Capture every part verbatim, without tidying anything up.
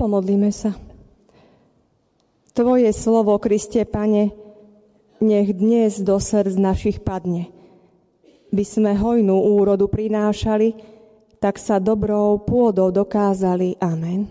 Pomodlíme sa. Tvoje slovo, Kriste, Pane, nech dnes do srdc našich padne. By sme hojnú úrodu prinášali, tak sa dobrou pôdou dokázali. Amen.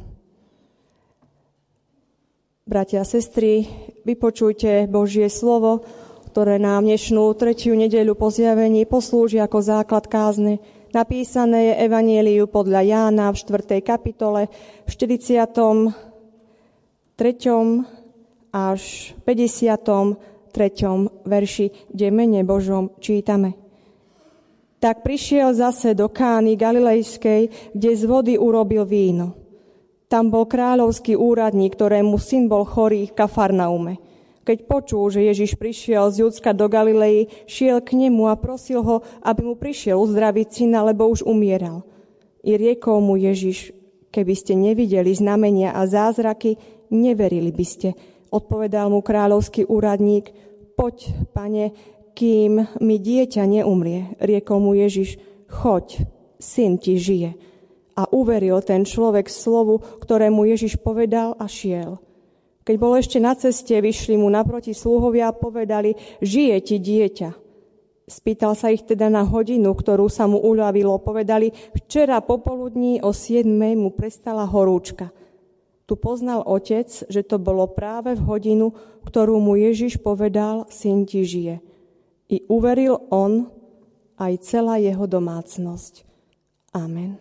Bratia a sestry, vypočujte Božie slovo, ktoré nám dnešnú tretiu nedeľu po zjavení poslúži ako základ kázne. Napísané je Evanjeliu podľa Jána v štvrtej kapitole v štyridsiatom treťom až päťdesiatom treťom verši, kde mene Božom čítame. Tak prišiel zase do Kány Galilejskej, kde z vody urobil víno. Tam bol kráľovský úradník, ktorému syn bol chorý v Kafarnaume. Keď počul, že Ježiš prišiel z Judska do Galilei, šiel k nemu a prosil ho, aby mu prišiel uzdraviť syna, lebo už umieral. I riekol mu Ježiš, keby ste nevideli znamenia a zázraky, neverili by ste. Odpovedal mu kráľovský úradník, poď, Pane, kým mi dieťa neumrie. Riekol mu Ježiš, choď, syn ti žije. A uveril ten človek slovu, ktorému Ježiš povedal, a šiel. Keď bol ešte na ceste, vyšli mu naproti sluhovia a povedali, žije ti dieťa. Spýtal sa ich teda na hodinu, ktorú sa mu uľavilo. Povedali, včera popoludní o siedmej mu prestala horúčka. Tu poznal otec, že to bolo práve v hodinu, ktorú mu Ježiš povedal, syn ti žije. I uveril on aj celá jeho domácnosť. Amen.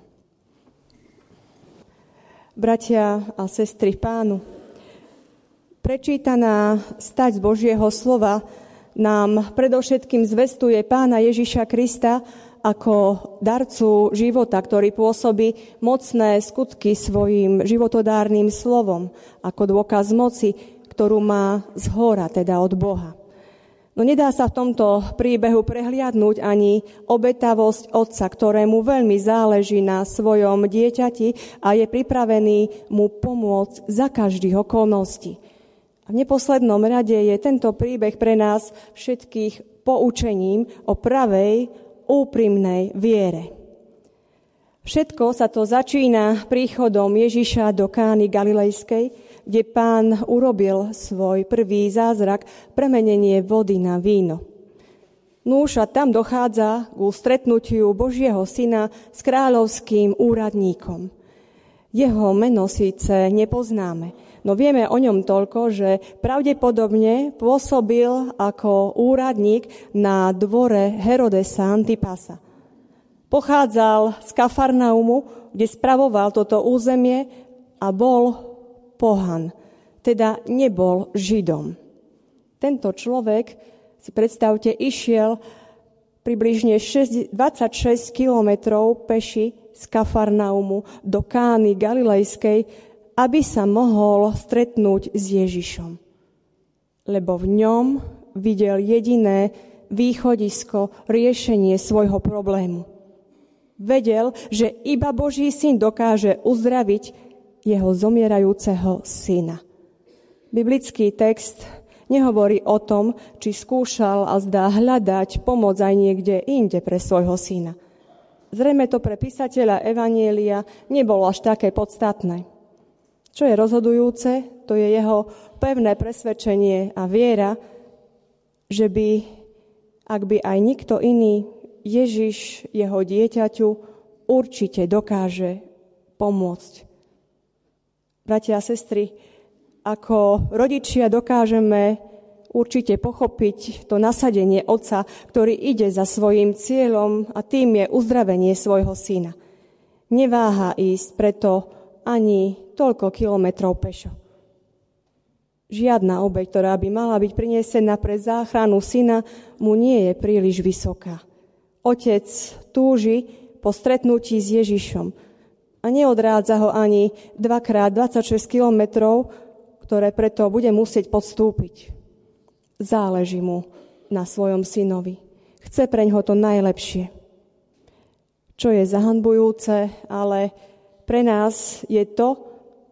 Bratia a sestry v Pánu, prečítaná stať z Božieho slova nám predovšetkým zvestuje Pána Ježiša Krista ako darcu života, ktorý pôsobí mocné skutky svojim životodárnym slovom, ako dôkaz moci, ktorú má zhora, teda od Boha. No nedá sa v tomto príbehu prehliadnúť ani obetavosť otca, ktorému veľmi záleží na svojom dieťati a je pripravený mu pomôcť za každých okolností. A v neposlednom rade je tento príbeh pre nás všetkých poučením o pravej, úprimnej viere. Všetko sa to začína príchodom Ježiša do Kány Galilejskej, kde Pán urobil svoj prvý zázrak, premenenie vody na víno. Núž a tam dochádza k stretnutiu Božieho syna s kráľovským úradníkom. Jeho meno síce nepoznáme, no vieme o ňom toľko, že pravdepodobne pôsobil ako úradník na dvore Herodesa Antipasa. Pochádzal z Kafarnaumu, kde spravoval toto územie a bol pohan, teda nebol Židom. Tento človek, si predstavte, išiel približne dvadsaťšesť kilometrov peši z Kafarnaumu do Kány Galilejskej, aby sa mohol stretnúť s Ježišom. Lebo v ňom videl jediné východisko, riešenie svojho problému. Vedel, že iba Boží syn dokáže uzdraviť jeho zomierajúceho syna. Biblický text nehovorí o tom, či skúšal a zdá hľadať pomoc aj niekde inde pre svojho syna. Zrejme to pre písateľa Evanjelia nebolo až také podstatné. Čo je rozhodujúce, to je jeho pevné presvedčenie a viera, že by, ak by aj nikto iný, Ježiš jeho dieťaťu určite dokáže pomôcť. Bratia a sestry, ako rodičia dokážeme určite pochopiť to nasadenie otca, ktorý ide za svojím cieľom a tým je uzdravenie svojho syna. Neváha ísť preto ani toľko kilometrov pešo. Žiadna obeť, ktorá by mala byť prinesená pre záchranu syna, mu nie je príliš vysoká. Otec túži po stretnutí s Ježišom a neodrádza ho ani dvakrát dvadsaťšesť kilometrov, ktoré preto bude musieť podstúpiť. Záleží mu na svojom synovi. Chce preňho to najlepšie. Čo je zahanbujúce, ale pre nás je to,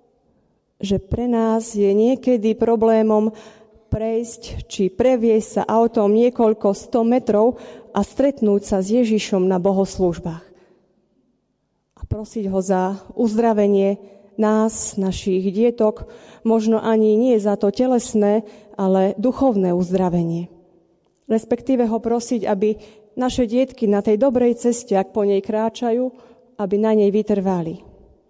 že pre nás je niekedy problémom prejsť či previesť sa autom niekoľko sto metrov a stretnúť sa s Ježišom na bohoslúžbách. A prosiť ho za uzdravenie nás, našich dietok, možno ani nie za to telesné, ale duchovné uzdravenie. Respektíve ho prosiť, aby naše dietky na tej dobrej ceste, ak po nej kráčajú, aby na nej vytrvali.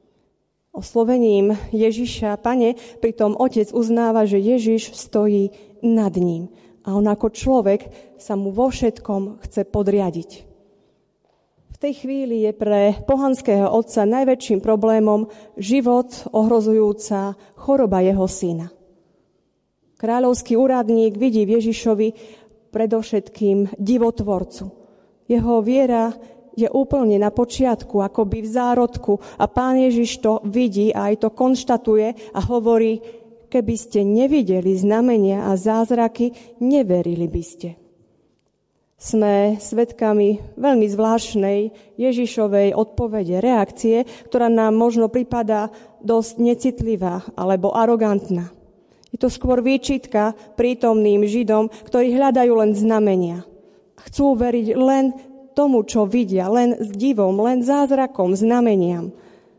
Oslovením Ježiša, Pane, pritom Otec uznáva, že Ježiš stojí nad ním a on ako človek sa mu vo všetkom chce podriadiť. V tej chvíli je pre pohanského otca najväčším problémom život ohrozujúca choroba jeho syna. Kráľovský úradník vidí v Ježišovi predovšetkým divotvorcu. Jeho viera je úplne na počiatku, akoby v zárodku a Pán Ježiš to vidí a aj to konštatuje a hovorí, keby ste nevideli znamenia a zázraky, neverili by ste. Sme svedkami veľmi zvláštnej Ježišovej odpovede, reakcie, ktorá nám možno pripadá dosť necitlivá alebo arogantná. Je to skôr výčitka prítomným Židom, ktorí hľadajú len znamenia. Chcú veriť len tomu, čo vidia, len s divom, len zázrakom, znameniam.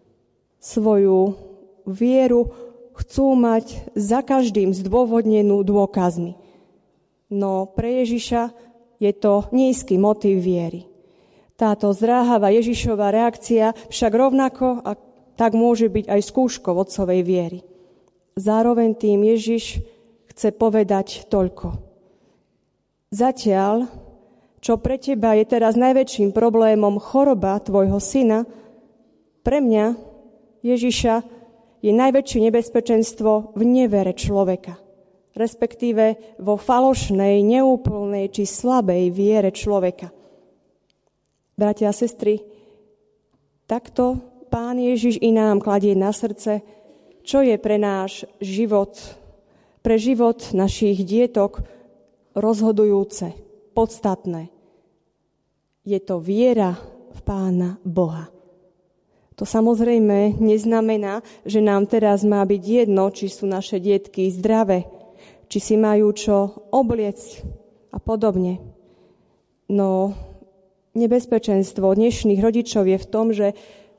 Svoju vieru chcú mať za každým zdôvodnenú dôkazmi. No pre Ježiša je to nízky motív viery. Táto zdráhavá Ježišova reakcia však rovnako a tak môže byť aj skúškou otcovej viery. Zároveň tým Ježiš chce povedať toľko. Zatiaľ, čo pre teba je teraz najväčším problémom choroba tvojho syna, pre mňa, Ježiša, je najväčšie nebezpečenstvo v nevere človeka, respektíve vo falošnej, neúplnej či slabej viere človeka. Bratia a sestry, takto Pán Ježiš i nám kladie na srdce, čo je pre náš život, pre život našich dietok rozhodujúce, podstatné. Je to viera v Pána Boha. To samozrejme neznamená, že nám teraz má byť jedno, či sú naše dietky zdravé, či si majú čo obliecť a podobne. No nebezpečenstvo dnešných rodičov je v tom, že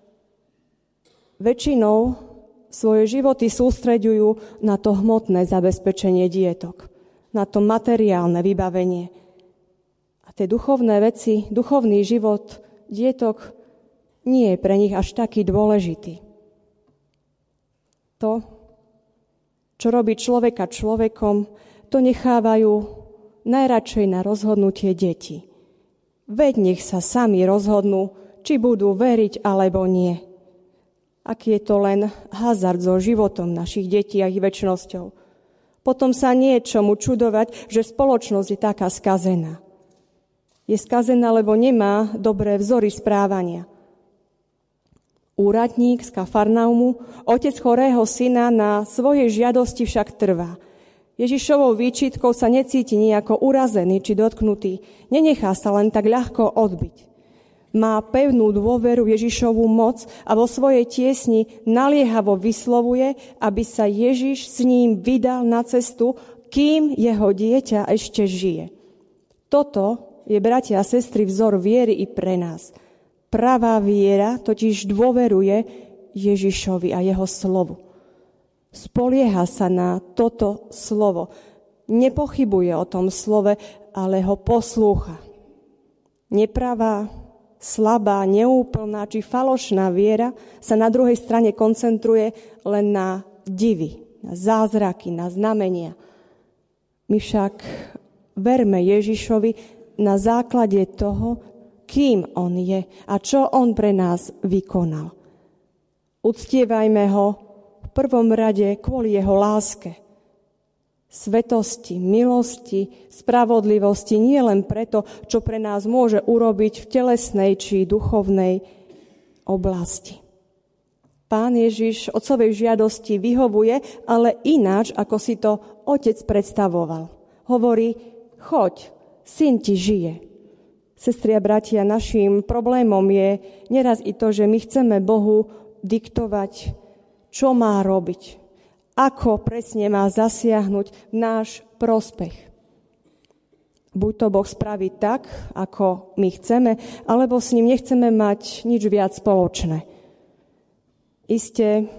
väčšinou svoje životy sústreďujú na to hmotné zabezpečenie dietok, na to materiálne vybavenie. A tie duchovné veci, duchovný život dietok nie je pre nich až taký dôležitý. To, čo robí človeka človekom, to nechávajú najradšej na rozhodnutie detí. Veď nech sa sami rozhodnú, či budú veriť alebo nie. Aký je to len hazard so životom našich detí a ich večnosťou. Potom sa nie je čomu čudovať, že spoločnosť je taká skazená. Je skazená, lebo nemá dobré vzory správania. Úradník z Kafarnaumu, otec chorého syna, na svojej žiadosti však trvá. Ježišovou výčitkou sa necíti nejako urazený či dotknutý. Nenechá sa len tak ľahko odbiť. Má pevnú dôveru Ježišovú moc a vo svojej tiesni naliehavo vyslovuje, aby sa Ježiš s ním vydal na cestu, kým jeho dieťa ešte žije. Toto je, bratia a sestry, vzor viery i pre nás. Pravá viera totiž dôveruje Ježišovi a jeho slovu. Spolieha sa na toto slovo. Nepochybuje o tom slove, ale ho poslúcha. Nepravá, slabá, neúplná či falošná viera sa na druhej strane koncentruje len na divy, na zázraky, na znamenia. My však verme Ježišovi na základe toho, kým on je a čo on pre nás vykonal. Uctievajme ho v prvom rade kvôli jeho láske, svetosti, milosti, spravodlivosti, nie len preto, čo pre nás môže urobiť v telesnej či duchovnej oblasti. Pán Ježiš otcovej žiadosti vyhovuje, ale ináč, ako si to otec predstavoval. Hovorí, choď, syn ti žije. Sestri a bratia, naším problémom je neraz i to, že my chceme Bohu diktovať, čo má robiť, ako presne má zasiahnuť v náš prospech. Buď to Boh spraví tak, ako my chceme, alebo s ním nechceme mať nič viac spoločné. Isté,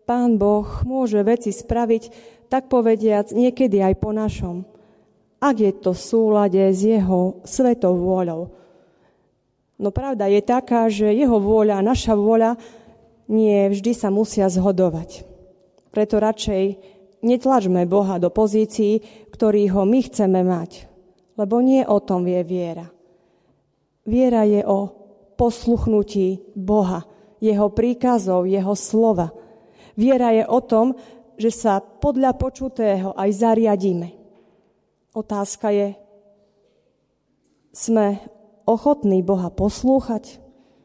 Pán Boh môže veci spraviť, tak povediac, niekedy aj po našom, ak je to v súlade s jeho svetou vôľou. No pravda je taká, že jeho vôľa a naša vôľa nie vždy sa musia zhodovať. Preto radšej netlačme Boha do pozícií, ktorých ho my chceme mať, lebo nie o tom je viera. Viera je o posluchnutí Boha, jeho príkazov, jeho slova. Viera je o tom, že sa podľa počutého aj zariadíme. Otázka je, sme ochotní Boha poslúchať?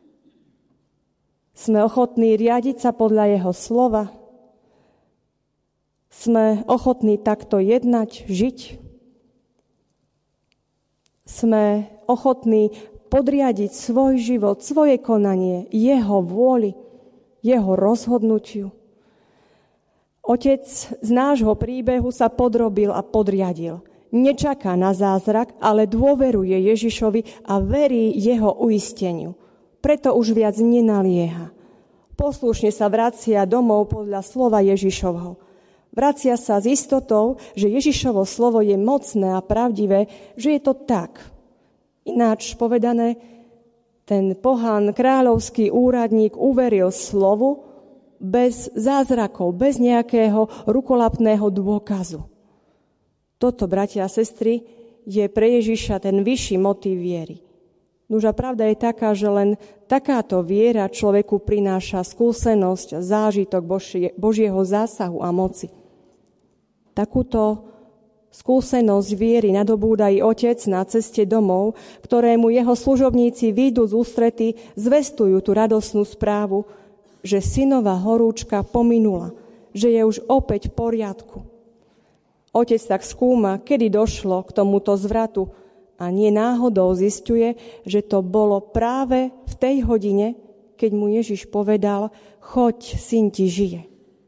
Sme ochotní riadiť sa podľa jeho slova? Sme ochotní takto jednať, žiť? Sme ochotní podriadiť svoj život, svoje konanie, jeho vôli, jeho rozhodnutiu? Otec z nášho príbehu sa podrobil a podriadil. Nečaká na zázrak, ale dôveruje Ježišovi a verí jeho uisteniu. Preto už viac nenalieha. Poslušne sa vracia domov podľa slova Ježišovho. Vracia sa s istotou, že Ježišovo slovo je mocné a pravdivé, že je to tak. Ináč povedané, ten pohan, kráľovský úradník uveril slovu bez zázrakov, bez nejakého rukolapného dôkazu. Toto, bratia a sestry, je pre Ježiša ten vyšší motív viery. Nuž a pravda je taká, že len takáto viera človeku prináša skúsenosť a zážitok Božie, Božieho zásahu a moci. Takúto skúsenosť viery nadobúda i otec na ceste domov, ktorému jeho služobníci výjdu z ústrety, zvestujú tú radosnú správu, že synová horúčka pominula, že je už opäť v poriadku. Otec tak skúma, kedy došlo k tomuto zvratu a nie náhodou zisťuje, že to bolo práve v tej hodine, keď mu Ježiš povedal, choď, syn ti žije.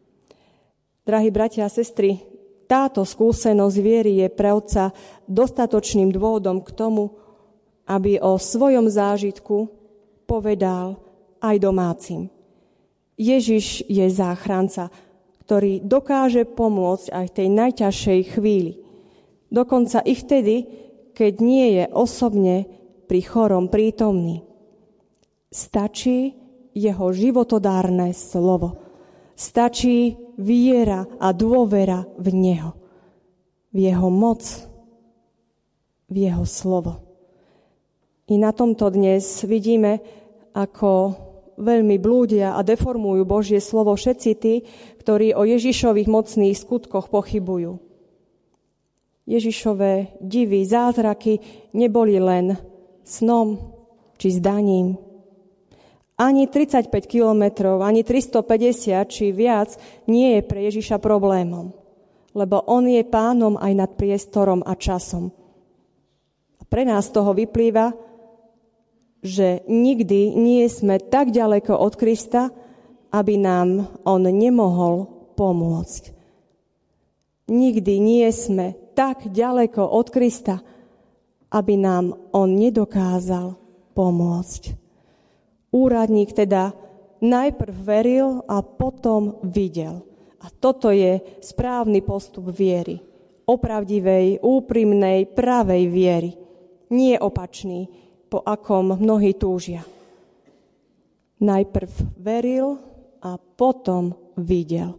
Drahí bratia a sestry, táto skúsenosť viery je pre otca dostatočným dôvodom k tomu, aby o svojom zážitku povedal aj domácim. Ježiš je záchranca, ktorý dokáže pomôcť aj v tej najťažšej chvíli. Dokonca i vtedy, keď nie je osobne pri chorom prítomný. Stačí jeho životodárne slovo. Stačí viera a dôvera v neho. V jeho moc, v jeho slovo. I na tomto dnes vidíme, ako veľmi blúdia a deformujú Božie slovo všetci tí, ktorí o Ježišových mocných skutkoch pochybujú. Ježišové divy, zázraky neboli len snom či zdaním. Ani tridsaťpäť kilometrov, ani tristopäťdesiat či viac nie je pre Ježiša problémom, lebo on je pánom aj nad priestorom a časom. A pre nás z toho vyplýva, že nikdy nie sme tak ďaleko od Krista, aby nám on nemohol pomôcť. Nikdy nie sme tak ďaleko od Krista, aby nám on nedokázal pomôcť. Úradník teda najprv veril a potom videl. A toto je správny postup viery. Opravdivej, úprimnej, pravej viery. Nie opačný, po akom mnohí túžia. Najprv veril a potom videl.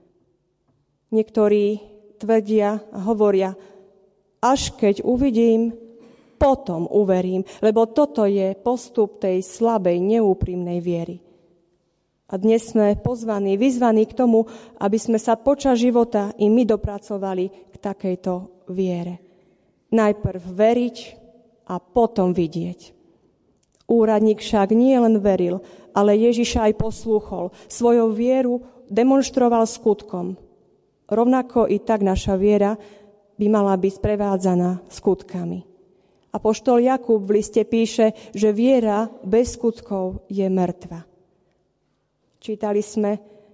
Niektorí tvrdia a hovoria, až keď uvidím, potom uverím, lebo toto je postup tej slabej, neúprimnej viery. A dnes sme pozvaní, vyzvaní k tomu, aby sme sa počas života i my dopracovali k takejto viere. Najprv veriť a potom vidieť. Úradník však nie len veril, ale Ježiša aj poslúchol. Svojou vieru demonstroval skutkom. Rovnako i tak naša viera by mala byť sprevádzaná skutkami. Apoštol Jakub v liste píše, že viera bez skutkov je mŕtva. Čítali sme,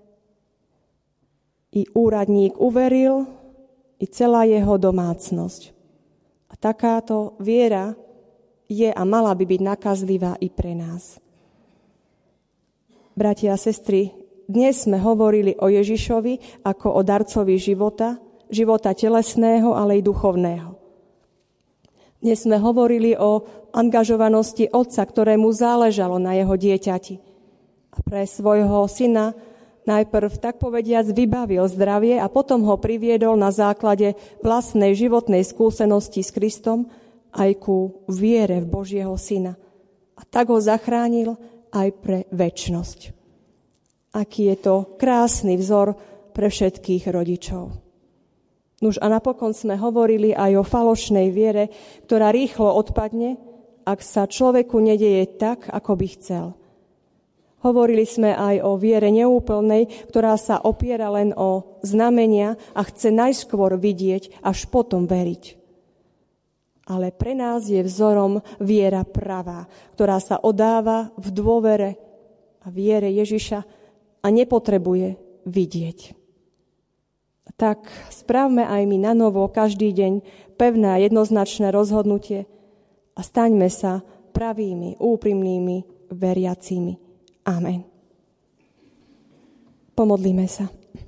i úradník uveril, i celá jeho domácnosť. A takáto viera je a mala by byť nakazlivá i pre nás. Bratia a sestry, dnes sme hovorili o Ježišovi ako o darcovi života, života telesného, ale i duchovného. Dnes sme hovorili o angažovanosti otca, ktorému záležalo na jeho dieťati. A pre svojho syna najprv, tak povediac, vybavil zdravie a potom ho priviedol na základe vlastnej životnej skúsenosti s Kristom aj ku viere v Božieho syna. A tak ho zachránil aj pre večnosť. Aký je to krásny vzor pre všetkých rodičov. Nuž a napokon sme hovorili aj o falošnej viere, ktorá rýchlo odpadne, ak sa človeku nedeje tak, ako by chcel. Hovorili sme aj o viere neúplnej, ktorá sa opiera len o znamenia a chce najskôr vidieť, až potom veriť. Ale pre nás je vzorom viera pravá, ktorá sa odáva v dôvere a viere Ježiša a nepotrebuje vidieť. Tak správme aj my na novo každý deň pevné a jednoznačné rozhodnutie a staňme sa pravými, úprimnými veriacimi. Amen. Pomodlíme sa.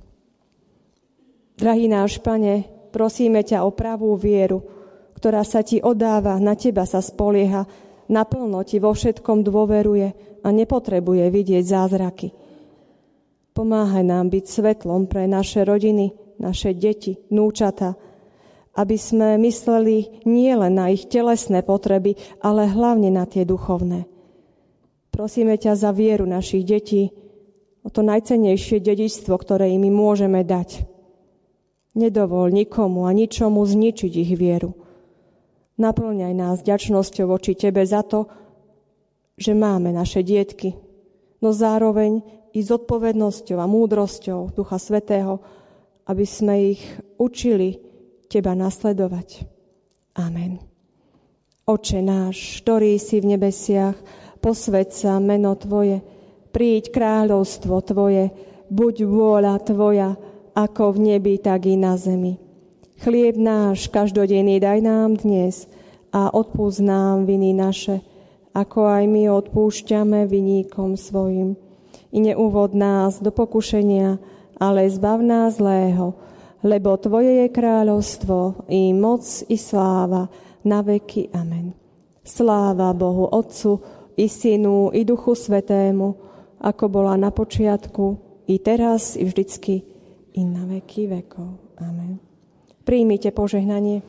Drahý náš Pane, prosíme ťa o pravú vieru, ktorá sa ti odáva, na teba sa spolieha, naplno ti vo všetkom dôveruje a nepotrebuje vidieť zázraky. Pomáhaj nám byť svetlom pre naše rodiny, naše deti, vnúčata, aby sme mysleli nie len na ich telesné potreby, ale hlavne na tie duchovné. Prosíme ťa za vieru našich detí, o to najcennejšie dedičstvo, ktoré im môžeme dať. Nedovol nikomu a ničomu zničiť ich vieru. Naplňaj nás vďačnosťou voči tebe za to, že máme naše dietky, no zároveň i zodpovednosťou a múdrosťou Ducha Svätého, aby sme ich učili teba nasledovať. Amen. Oče náš, ktorý si v nebesiach, posväť sa meno Tvoje, príď kráľovstvo Tvoje, buď vôľa Tvoja, ako v nebi, tak i na zemi. Chlieb náš každodenný daj nám dnes a odpúsť nám viny naše, ako aj my odpúšťame viníkom svojim. I neuvod nás do pokušenia, ale zbav nás zlého, lebo Tvoje je kráľovstvo, i moc, i sláva, na veky. Amen. Sláva Bohu Otcu, i Synu, i Duchu Svätému, ako bola na počiatku, i teraz, i vždycky, i na veky vekov. Amen. Príjmite požehnanie.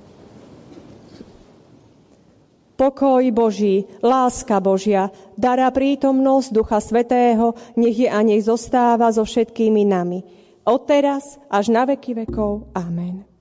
Pokoj Boží, láska Božia, dará prítomnosť Ducha Svätého, nech je a nech zostáva so všetkými nami. Odteraz až na veky vekov. Amen.